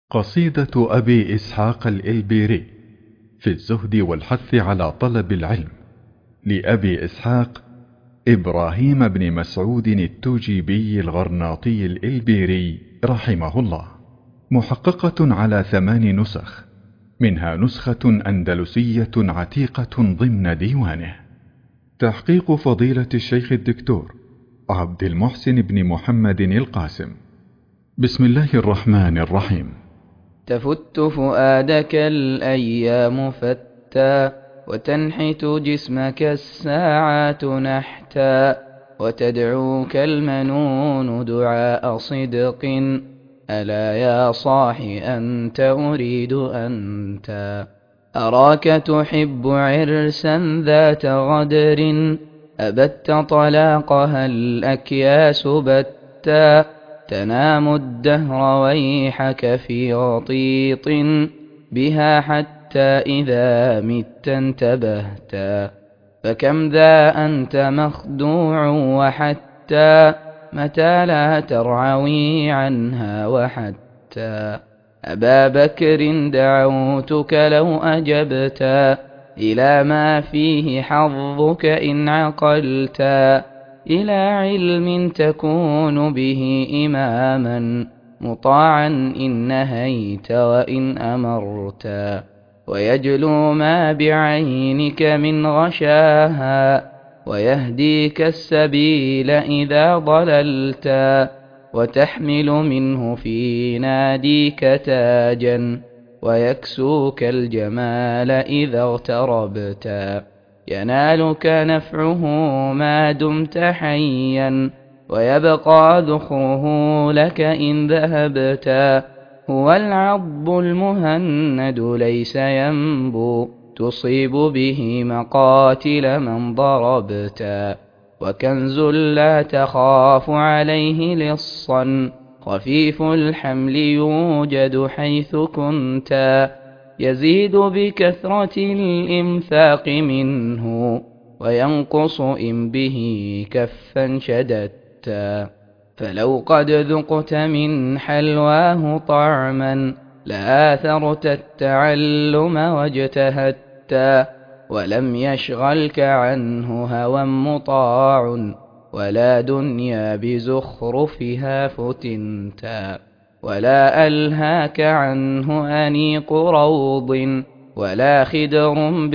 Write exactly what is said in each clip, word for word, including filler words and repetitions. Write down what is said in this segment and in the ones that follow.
قصيدة أبي إسحاق الإلبيري في الزهد والحث على طلب العلم، لأبي إسحاق إبراهيم بن مسعود التوجيبي الغرناطي الإلبيري رحمه الله، محققة على ثمان نسخ، منها نسخة أندلسية عتيقة ضمن ديوانه. تحقيق فضيلة الشيخ الدكتور عبد المحسن بن محمد القاسم. بسم الله الرحمن الرحيم. تفت فؤادك الأيام فتى، وتنحت جسمك الساعات نحتا، وتدعوك المنون دعاء صدق. ألا يا صاح أنت أريد أنت، أراك تحب عرسا ذات غدر، أبت طلاقها الأكياس بتا، تنام الدهر ويحك في غطيط بها حتى إذا مت انتبهتا. فكم ذا أنت مخدوع وحتى متى لا ترعوي عنها وحتى. أبا بكر دعوتك لو أجبتا إلى ما فيه حظك إن عقلتا، إلى علم تكون به إماما مطاعا إن نهيت وإن أمرتا، ويجلو ما بعينك من غشاها، ويهديك السبيل إذا ضللتا، وتحمل منه في ناديك تاجا، ويكسوك الجمال إذا اغتربتا. ينالك نفعه ما دمت حيا، ويبقى ذخره لك إن ذهبتا. هو العض المهند ليس ينبو، تصيب به مقاتل من ضربتا. وكنز لا تخاف عليه لصا، خفيف الحمل يوجد حيث كنتا، يزيد بكثرة الإمثاق منه، وينقص إن به كفا شددتا. فلو قد ذقت من حلواه طعما، لآثرت التعلم واجتهدتا، ولم يشغلك عنه هوى مطاع، ولا دنيا بزخرفها فتنتا. ولا ألهاك عنه أنيق روض، ولا خدر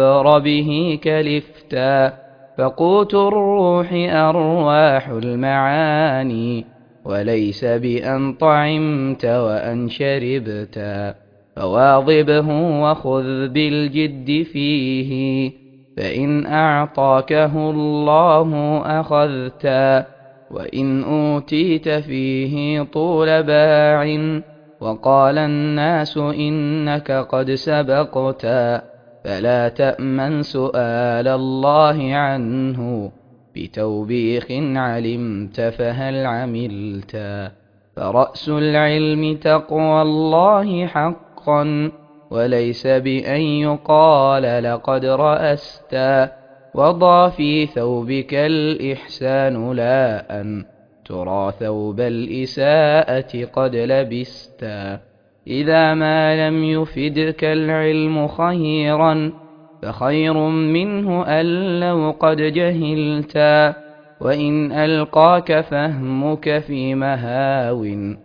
بربربه كلفتا. فقوت الروح أرواح المعاني، وليس بأن طعمت وأن شربتا. فواظبه وخذ بالجد فيه، فإن أعطاكه الله أخذتا. وإن أوتيت فيه طول باع، وقال الناس إنك قد سبقتا، فلا تأمن سؤال الله عنه، بتوبيخ علمت فهل عملتا. فرأس العلم تقوى الله حقا، وليس بأن يقال لقد رأستا. وضع في ثوبك الإحسان لا أن ترى ثوب الإساءة قد لبستا. إذا ما لم يفدك العلم خيرا، فخير منه أن لو قد جهلتا. وإن ألقاك فهمك في مهاو،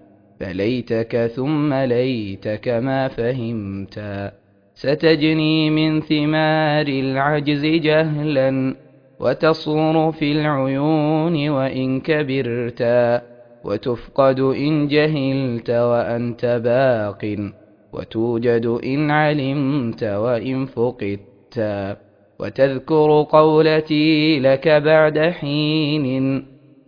فليتك ثم ليتك ما فهمتا. ستجني من ثمار العجز جهلا، وتصور في العيون وإن كبرتا. وتفقد إن جهلت وأنت باق، وتوجد إن علمت وإن فقدتا. وتذكر قولتي لك بعد حين،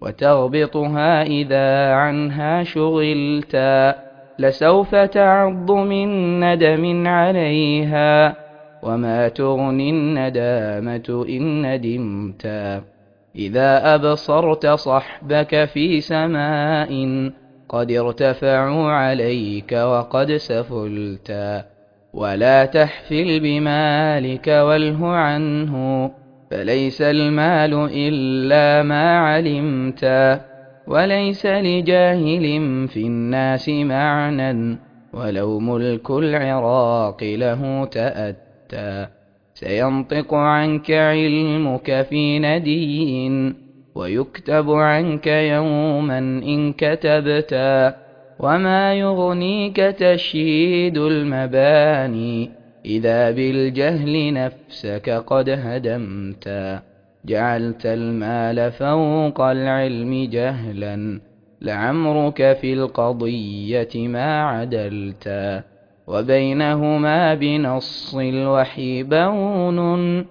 وتغبطها إذا عنها شغلتا. لسوف تعض من ندم عليها، وما تغني الندامة إن ندمتا. إذا أبصرت صحبك في سماء، قد ارتفعوا عليك وقد سفلتا. ولا تحفل بمالك واله عنه، فليس المال إلا ما علمتا. وليس لجاهل في الناس معنى، ولو ملك العراق له تأتى. سينطق عنك علمك في ندي، ويكتب عنك يوما إن كتبتا. وما يغنيك تشييد المباني إذا بالجهل نفسك قد هدمتا. جعلت المال فوق العلم جهلا، لعمرك في القضية ما عدلتا. وبينهما بنص الوحي بون،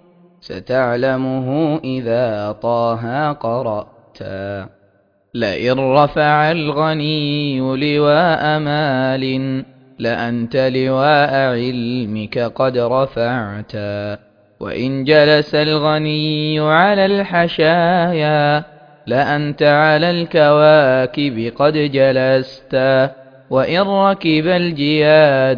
ستعلمه إذا طه قرأتا. لئن رفع الغني لواء مال، لأنت لواء علمك قد رفعتا. وإن جلس الغني على الحشايا، لأنت على الكواكب قد جلستا. وإن ركب الجياد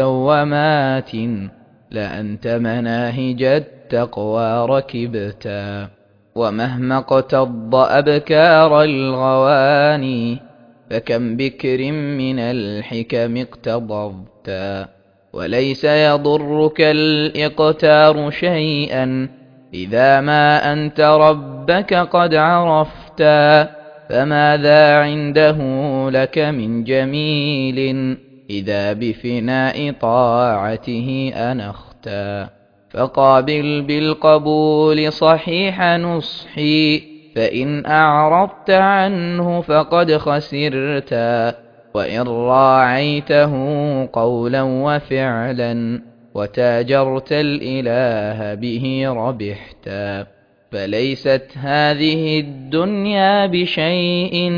مسومات، لأنت مناهج التقوى ركبتا. ومهما اقتض أبكار الغواني، فكم بكر من الحكم اقتضبتا. وليس يضرك الإقتار شيئا إذا ما أنت ربك قد عرفتا. فماذا عنده لك من جميل إذا بفناء طاعته أنختا. فقابل بالقبول صحيح نصحي، فإن أعرضت عنه فقد خسرتا. وإن راعيته قولا وفعلا، وتاجرت الإله به ربحتا. فليست هذه الدنيا بشيء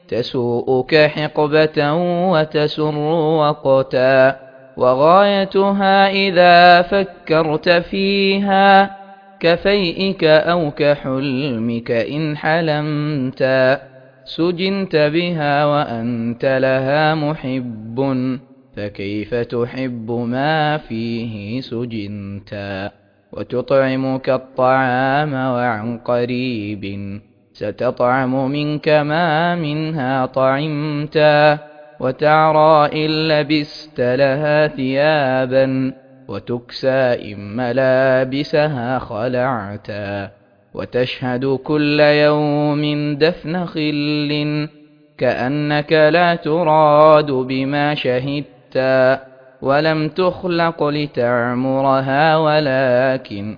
تسوءك حقبة وتسر وقتا. وغايتها إذا فكرت فيها كفيئك أو كحلمك إن حلمتا. سجنت بها وأنت لها محب، فكيف تحب ما فيه سجنتا. وتطعمك الطعام وعن قريب، ستطعم منك ما منها طعمتا. وتعرى إن لبست لها ثيابا، وتكسى إن ملابسها خلعتا. وتشهد كل يوم دفن خل، كأنك لا تراد بما شهدتا. ولم تخلق لتعمرها ولكن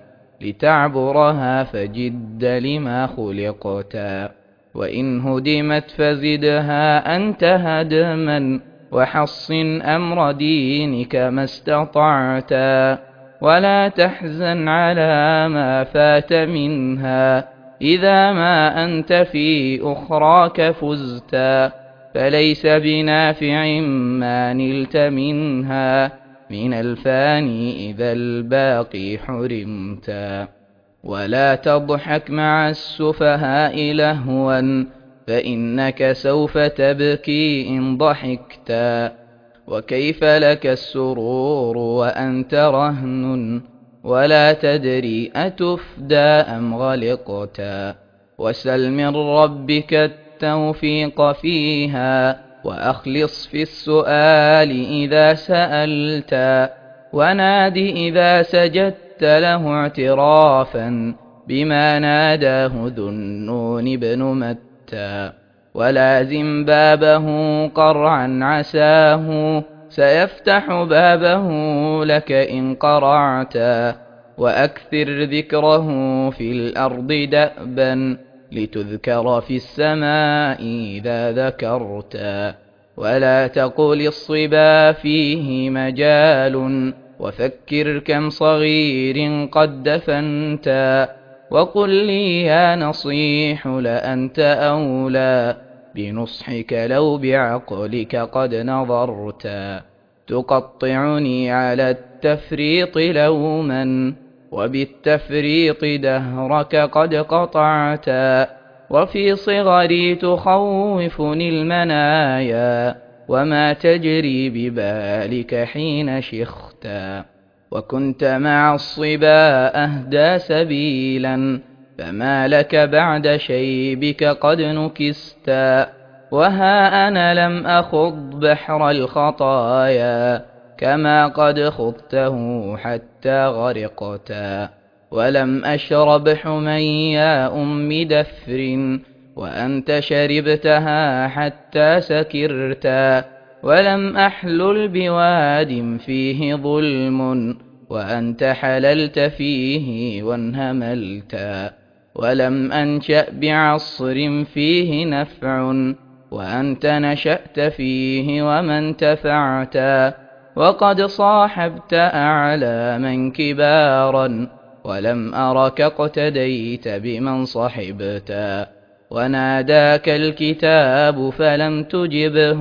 لتعبرها، فجد لما خلقتا. وإن هدمت فزدها أنت هدما، وحصن أمر دينك ما استطعتا. ولا تحزن على ما فات منها إذا ما أنت في أخراك فزتا. فليس بنافع ما نلت منها من الفاني إذا الباقي حرمتا. ولا تضحك مع السفهاء لهوا، فإنك سوف تبكي إن ضحكتا. وكيف لك السرور وأنت رهن، ولا تدري أتفدى أم غلقتا. وسل من ربك التوفيق فيها، وأخلص في السؤال إذا سألتا. وناد إذا سجدت له اعترافا بما ناداه ذو النون بن متى. ولازم بابه قرعا عساه، سيفتح بابه لك إن قرعتا. وأكثر ذكره في الأرض دأبا، لتذكر في السماء إذا ذكرتا. ولا تقل الصبا فيه مجال، وفكر كم صغير قد دفنتا. وقل لي يا نصيح لأنت أولى بنصحك لو بعقلك قد نظرتا. تقطعني على التفريط لوما، وبالتفريط دهرك قد قطعتا. وفي صغري تخوفني المنايا، وما تجري ببالك حين شختا. وكنت مع الصبا أهدى سبيلا، فما لك بعد شيبك قد نكستا. وها أنا لم أخض بحر الخطايا كما قد خضته حتى غرقتا، ولم أشرب حميا أم دفر وأنت شربتها حتى سكرتا، ولم أحلل بواد فيه ظلم وأنت حللت فيه وانهملتا، ولم أنشأ بعصر فيه نفع وأنت نشأت فيه وما انتفعتا، وقد صاحبت أعلاما كبارا ولم أرك اقتديت بمن صحبتا، وناداك الكتاب فلم تجبه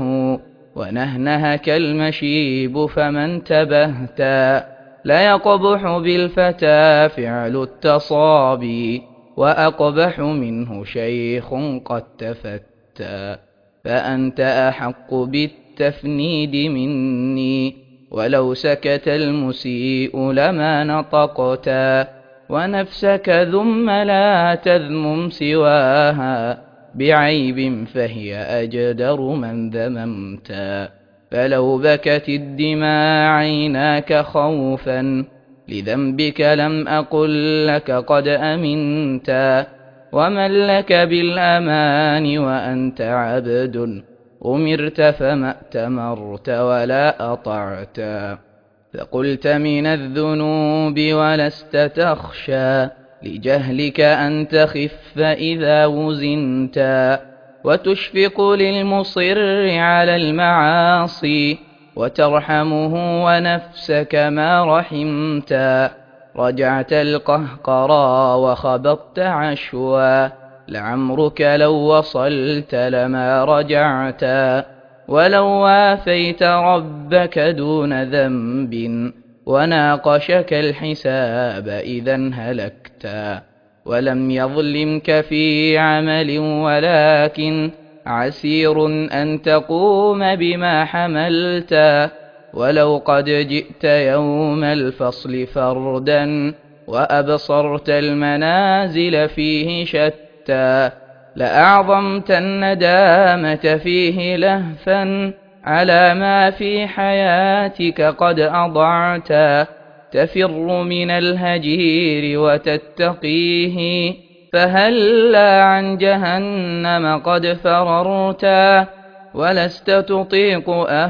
ونهنهك المشيب فما انتبهتا، ليقبح بالفتى فعل التصابي وأقبح منه شيخ قد تفتى، فأنت أحق بالتفنيد مني ولو سكت المسيء لما نطقتا، ونفسك ذم لا تذمم سواها بعيب فهي أجدر من ذممتا، فلو بكت الدماء عيناك خوفا لذنبك لم أقل لك قد أمنتا، ومن لك بالأمان وأنت عبد أمرت فما ائتمرت ولا أطعتا، فقلت من الذنوب ولست تخشى لجهلك أن تخف إذا وزنتا، وتشفق للمصر على المعاصي وترحمه ونفسك ما رحمتا، رجعت القهقرى وخبطت عشوا لعمرك لو وصلت لما رجعتا، ولو وافيت ربك دون ذنب وناقشك الحساب إذا هلكتا، ولم يظلمك في عمل ولكن عسير أن تقوم بما حملتا، ولو قد جئت يوم الفصل فردا وأبصرت المنازل فيه شتى، لأعظمت الندامة فيه لهفا على ما في حياتك قد أضعتا، تفر من الهجير وتتقيه فهلا عن جهنم قد فررتا، ولست تطيق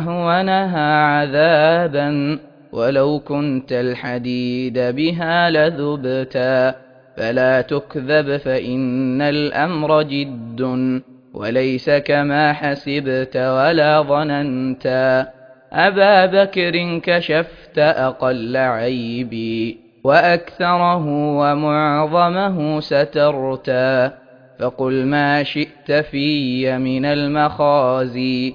أهونها عذابا ولو كنت الحديد بها لذبتا، فلا تكذب فإن الأمر جد وليس كما حسبت ولا ظننتا، أبا بكر كشفت أقل عيبي وأكثره ومعظمه سترتا، فقل ما شئت في من المخازي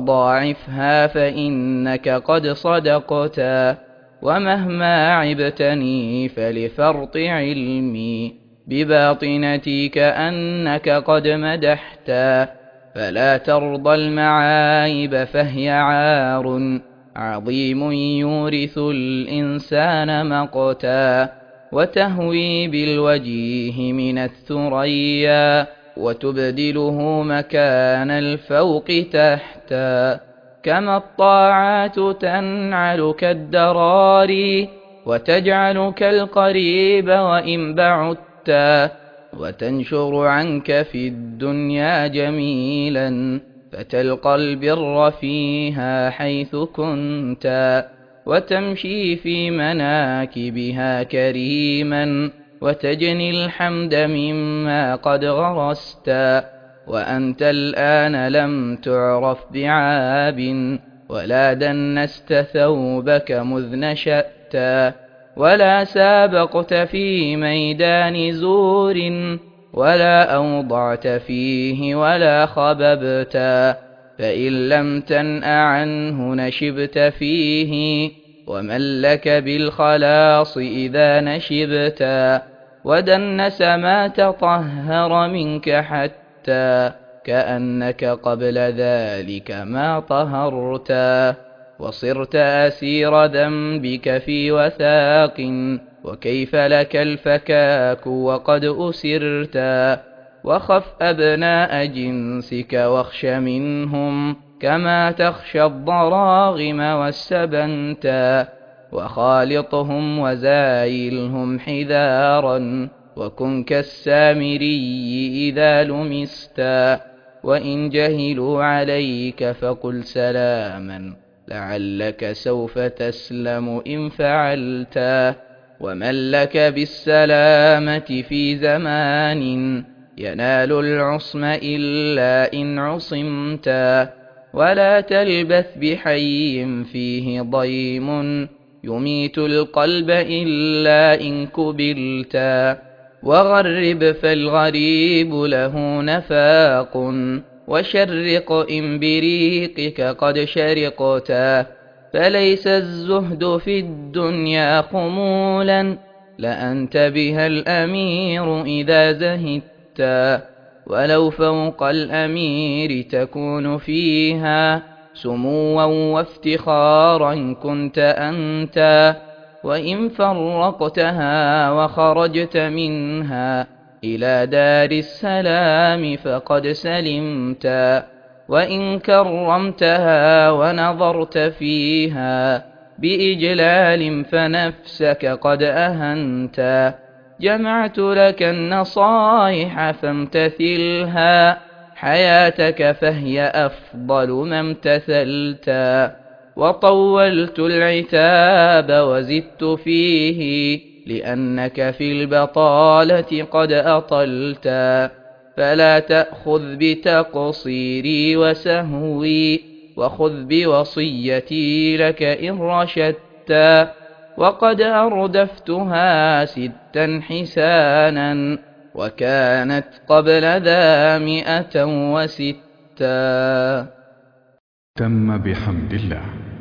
وضاعفها فإنك قد صدقتا، ومهما عبتني فلفرط علمي بباطنتي كأنك قد مدحتا، فلا ترضى المعايب فهي عار عظيم يورث الإنسان مقتا، وتهوي بالوجيه من الثريا وتبدله مكان الفوق تحتا، كما الطاعات تنعلك الدراري وتجعلك القريب وإن بعدتا، وتنشر عنك في الدنيا جميلا فتلقى البر فيها حيث كنتا، وتمشي في مناكبها كريما وتجني الحمد مما قد غرستا، وأنت الآن لم تعرف بعاب ولا دنست ثوبك مذ نشأتا، ولا سابقت في ميدان زور ولا أوضعت فيه ولا خببتا، فإن لم تنأ عنه نشبت فيه ومن لك بالخلاص إذا نشبتا، ودنس ما تطهر منك حتى كأنك قبل ذلك ما طهرتا، وصرت أسير ذنبك في وثاق وكيف لك الفكاك وقد أسرتا، وخف أبناء جنسك واخش منهم كما تخشى الضراغم والسبنتا، وخالطهم وزايلهم حذارا، وكن كالسامري إذا لمستا، وإن جهلوا عليك فقل سلاما لعلك سوف تسلم إن فعلتا، ومن لك بالسلامة في زمان ينال العصم إلا إن عصمتا، ولا تلبث بحي فيه ضيم يميت القلب إلا إن كبلتا، وغرب فالغريب له نفاق، وشرق إن بريقك قد شرقتا، فليس الزهد في الدنيا خمولا لأنت بها الأمير إذا زهدتا، ولو فوق الأمير تكون فيها سموا وافتخارا كنت أنت، وإن فرقتها وخرجت منها إلى دار السلام فقد سلمتا، وإن كرمتها ونظرت فيها بإجلال فنفسك قد أهنتا، جمعت لك النصائح فامتثلها حياتك فهي أفضل ما امتثلتا، وطولت العتاب وزدت فيه لأنك في البطالة قد أطلتا، فلا تأخذ بتقصيري وسهوي وخذ بوصيتي لك إن رشدتا، وقد أردفتها ستا حسانا وكانت قبل ذا مئة وستا. تم بحمد الله.